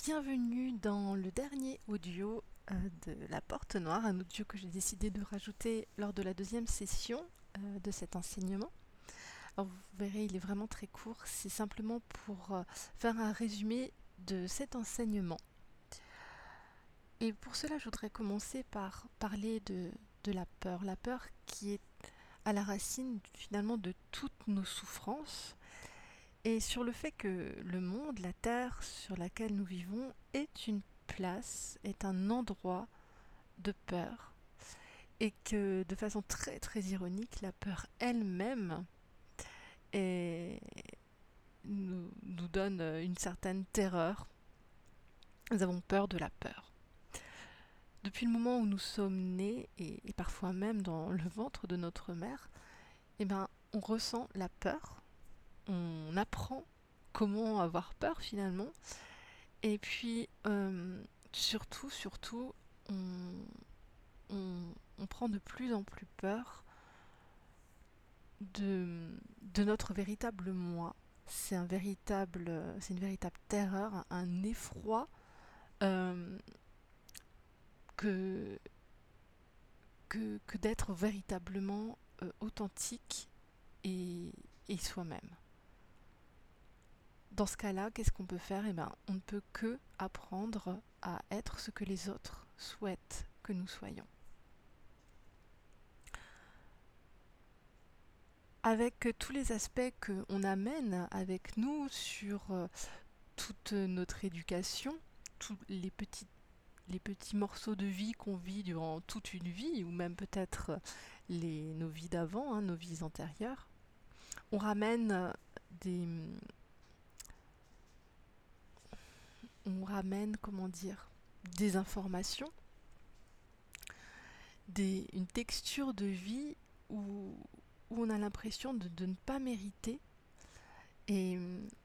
Bienvenue dans le dernier audio de La Porte Noire, un audio que j'ai décidé de rajouter lors de la deuxième session de cet enseignement. Alors vous verrez, il est vraiment très court, c'est simplement pour faire un résumé de cet enseignement. Et pour cela, je voudrais commencer par parler de la peur qui est à la racine finalement de toutes nos souffrances, et sur le fait que le monde, la terre sur laquelle nous vivons, est une place, est un endroit de peur, et que de façon très très ironique, la peur elle-même nous donne une certaine terreur. Nous avons peur de la peur. Depuis le moment où nous sommes nés, et parfois même dans le ventre de notre mère, on ressent la peur, on apprend comment avoir peur finalement, et puis surtout, on prend de plus en plus peur de notre véritable moi. C'est une véritable terreur, un effroi que d'être véritablement authentique et soi-même. Dans ce cas-là, qu'est-ce qu'on peut faire ? On ne peut que apprendre à être ce que les autres souhaitent que nous soyons. Avec tous les aspects qu'on amène avec nous sur toute notre éducation, tous les petits morceaux de vie qu'on vit durant toute une vie, ou même peut-être nos vies d'avant, nos vies antérieures, on ramène des informations, une texture de vie où on a l'impression de ne pas mériter, et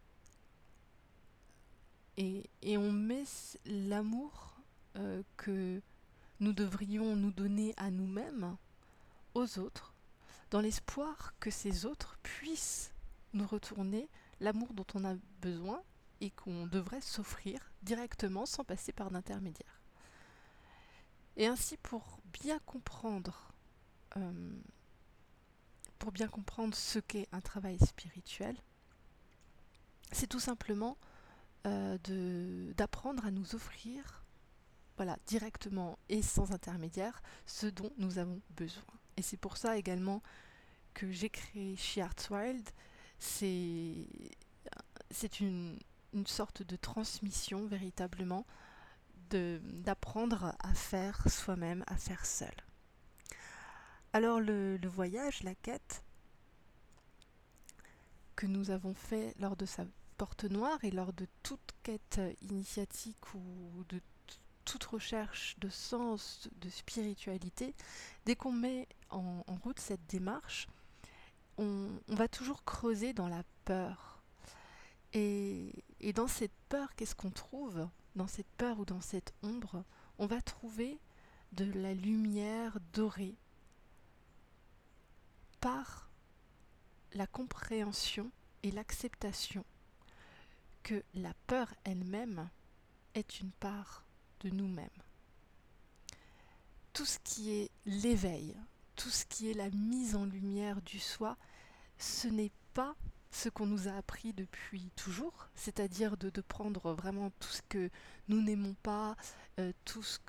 on met l'amour que nous devrions nous donner à nous-mêmes aux autres, dans l'espoir que ces autres puissent nous retourner l'amour dont on a besoin et qu'on devrait s'offrir directement sans passer par d'intermédiaire. Et ainsi, pour bien comprendre ce qu'est un travail spirituel, c'est tout simplement d'apprendre à nous offrir, directement et sans intermédiaire, ce dont nous avons besoin. Et c'est pour ça également que j'ai créé She Hearts Wild. C'est une sorte de transmission véritablement, d'apprendre à faire soi-même, à faire seul. Alors le voyage, la quête que nous avons fait lors de sa porte noire et lors de toute quête initiatique ou de toute recherche de sens, de spiritualité, dès qu'on met en route cette démarche, on va toujours creuser dans la peur. Et dans cette peur, qu'est-ce qu'on trouve ? Dans cette peur ou dans cette ombre, on va trouver de la lumière dorée par la compréhension et l'acceptation que la peur elle-même est une part de nous-mêmes. Tout ce qui est l'éveil, tout ce qui est la mise en lumière du soi, ce n'est pas ce qu'on nous a appris depuis toujours, c'est-à-dire de prendre vraiment tout ce que nous n'aimons pas, tous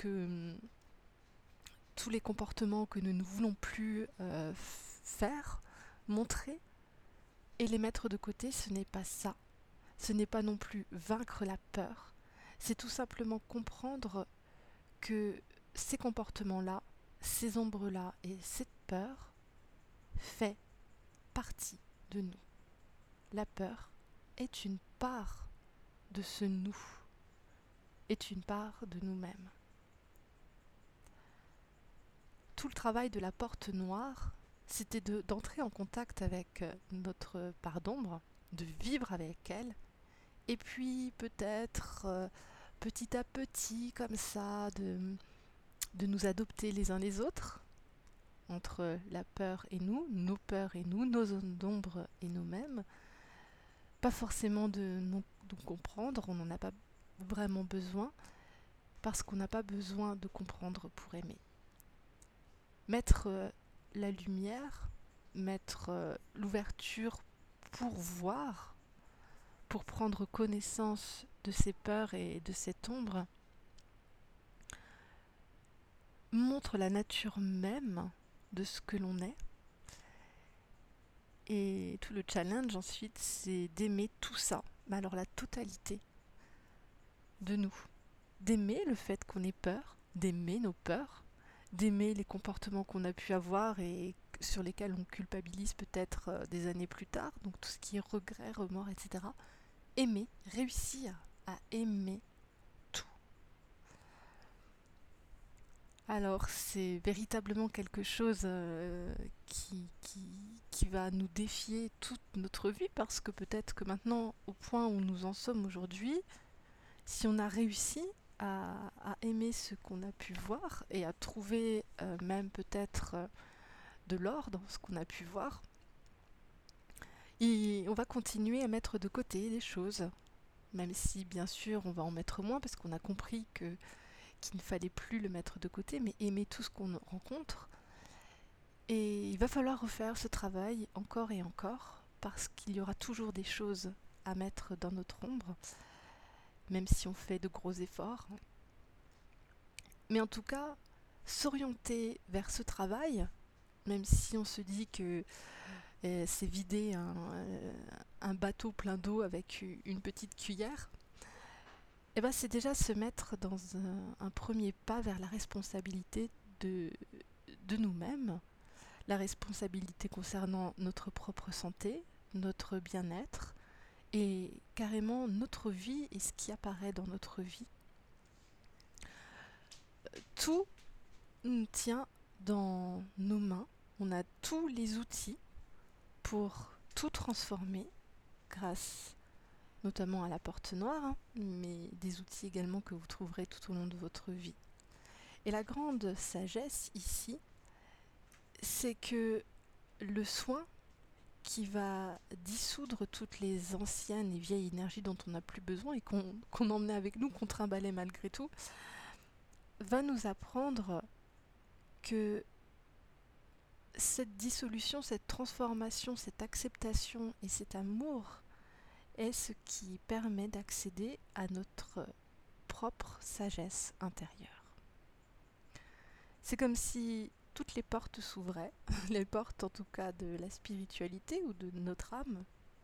les comportements que nous ne voulons plus faire, montrer, et les mettre de côté. Ce n'est pas ça. Ce n'est pas non plus vaincre la peur. C'est tout simplement comprendre que ces comportements-là, ces ombres-là et cette peur fait partie de nous. La peur est une part de ce nous, est une part de nous-mêmes. Tout le travail de la porte noire, c'était d'entrer en contact avec notre part d'ombre, de vivre avec elle, et puis peut-être petit à petit, comme ça, de nous adopter les uns les autres, entre la peur et nous, nos peurs et nous, nos zones d'ombre et nous-mêmes. Pas forcément de nous comprendre, on n'en a pas vraiment besoin, parce qu'on n'a pas besoin de comprendre pour aimer. Mettre la lumière, mettre l'ouverture pour voir, pour prendre connaissance de ces peurs et de cette ombre, montre la nature même de ce que l'on est. Et tout le challenge ensuite, c'est d'aimer tout ça, mais alors la totalité de nous. D'aimer le fait qu'on ait peur, d'aimer nos peurs, d'aimer les comportements qu'on a pu avoir et sur lesquels on culpabilise peut-être des années plus tard, donc tout ce qui est regret, remords, etc. Aimer, réussir à aimer tout. Alors c'est véritablement quelque chose qui va nous défier toute notre vie, parce que peut-être que maintenant, au point où nous en sommes aujourd'hui, si on a réussi à aimer ce qu'on a pu voir et à trouver même peut-être de l'or dans ce qu'on a pu voir, et on va continuer à mettre de côté des choses, même si bien sûr on va en mettre moins parce qu'on a compris qu'il ne fallait plus le mettre de côté, mais aimer tout ce qu'on rencontre. Et il va falloir refaire ce travail encore et encore, parce qu'il y aura toujours des choses à mettre dans notre ombre, même si on fait de gros efforts. Mais en tout cas, s'orienter vers ce travail, même si on se dit que c'est vider un bateau plein d'eau avec une petite cuillère, et ben c'est déjà se mettre dans un premier pas vers la responsabilité de nous-mêmes, la responsabilité concernant notre propre santé, notre bien-être et carrément notre vie et ce qui apparaît dans notre vie. Tout nous tient dans nos mains. On a tous les outils pour tout transformer grâce notamment à la porte noire, mais des outils également que vous trouverez tout au long de votre vie. Et la grande sagesse ici, c'est que le soin qui va dissoudre toutes les anciennes et vieilles énergies dont on n'a plus besoin et qu'on emmenait avec nous, qu'on trimballait malgré tout, va nous apprendre que cette dissolution, cette transformation, cette acceptation et cet amour est ce qui permet d'accéder à notre propre sagesse intérieure. C'est comme si toutes les portes s'ouvraient, les portes en tout cas de la spiritualité ou de notre âme.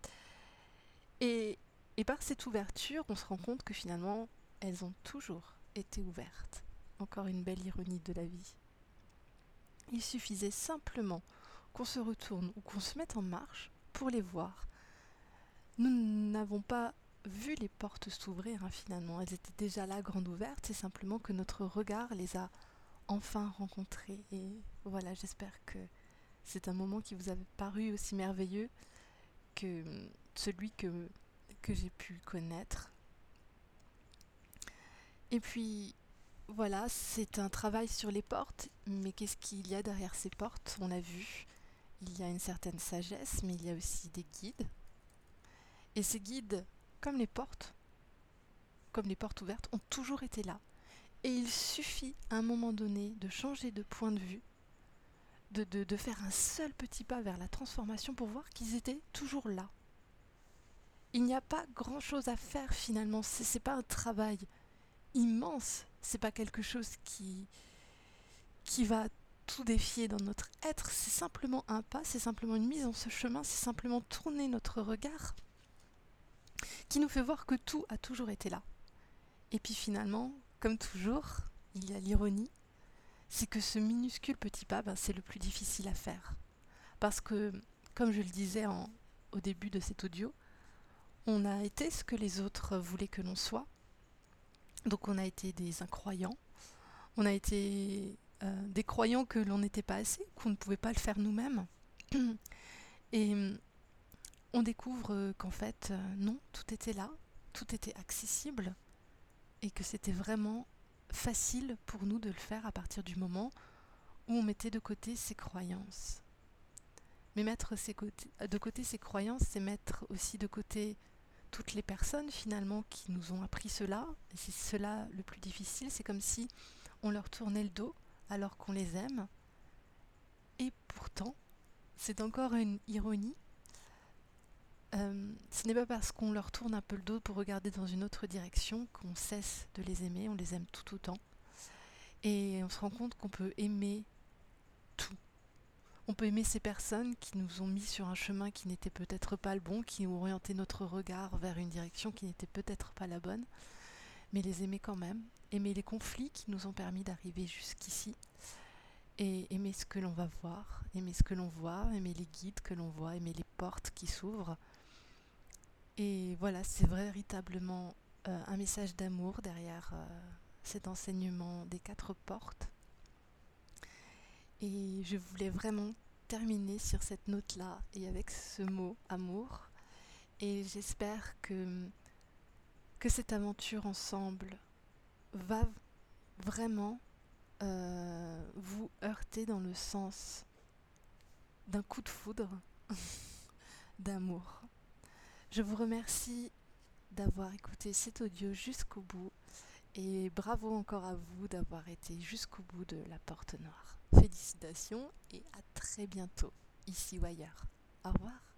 Et par cette ouverture, on se rend compte que finalement, elles ont toujours été ouvertes. Encore une belle ironie de la vie. Il suffisait simplement qu'on se retourne ou qu'on se mette en marche pour les voir. Nous n'avons pas vu les portes s'ouvrir finalement, elles étaient déjà là, grandes ouvertes, c'est simplement que notre regard les a enfin rencontrées. Et voilà, j'espère que c'est un moment qui vous a paru aussi merveilleux que celui que j'ai pu connaître. Et puis voilà, c'est un travail sur les portes, mais qu'est-ce qu'il y a derrière ces portes? On l'a vu, il y a une certaine sagesse, mais il y a aussi des guides. Et ces guides, comme les portes ouvertes, ont toujours été là. Et il suffit à un moment donné de changer de point de vue, de faire un seul petit pas vers la transformation pour voir qu'ils étaient toujours là. Il n'y a pas grand-chose à faire finalement, c'est pas un travail immense, c'est pas quelque chose qui va tout défier dans notre être, c'est simplement un pas, c'est simplement une mise en ce chemin, c'est simplement tourner notre regard qui nous fait voir que tout a toujours été là. Et puis finalement, comme toujours, il y a l'ironie, c'est que ce minuscule petit pas, c'est le plus difficile à faire. Parce que, comme je le disais au début de cet audio, on a été ce que les autres voulaient que l'on soit. Donc on a été des incroyants, on a été des croyants que l'on n'était pas assez, qu'on ne pouvait pas le faire nous-mêmes. Et on découvre qu'en fait, non, tout était là, tout était accessible, et que c'était vraiment facile pour nous de le faire à partir du moment où on mettait de côté ses croyances. Mais mettre de côté ses croyances, c'est mettre aussi de côté toutes les personnes finalement qui nous ont appris cela, et c'est cela le plus difficile, c'est comme si on leur tournait le dos alors qu'on les aime, et pourtant, c'est encore une ironie, ce n'est pas parce qu'on leur tourne un peu le dos pour regarder dans une autre direction qu'on cesse de les aimer, on les aime tout autant, et on se rend compte qu'on peut aimer tout. On peut aimer ces personnes qui nous ont mis sur un chemin qui n'était peut-être pas le bon, qui ont orienté notre regard vers une direction qui n'était peut-être pas la bonne, mais les aimer quand même, aimer les conflits qui nous ont permis d'arriver jusqu'ici, et aimer ce que l'on va voir, aimer ce que l'on voit, aimer les guides que l'on voit, aimer les portes qui s'ouvrent. Et voilà, c'est véritablement un message d'amour derrière cet enseignement des 4 portes. Et je voulais vraiment terminer sur cette note-là et avec ce mot amour. Et j'espère que cette aventure ensemble va vraiment vous heurter dans le sens d'un coup de foudre d'amour. Je vous remercie d'avoir écouté cet audio jusqu'au bout et bravo encore à vous d'avoir été jusqu'au bout de la porte noire. Félicitations et à très bientôt, ici ou ailleurs. Au revoir.